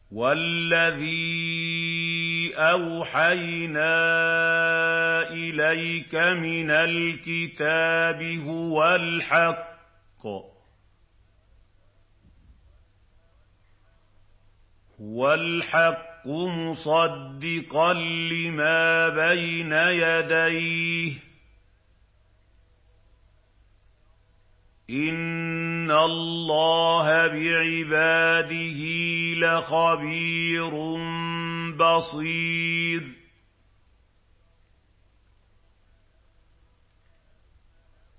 وَالَّذِي أَوْحَيْنَا إِلَيْكَ مِنَ الْكِتَابِ هُوَ الْحَقُّ مُصَدِّقًا لِّمَا بَيْنَ يَدَيْهِ ۗ إِنَّ اللَّهَ بِعِبَادِهِ لَخَبِيرٌ بَصِيرٌ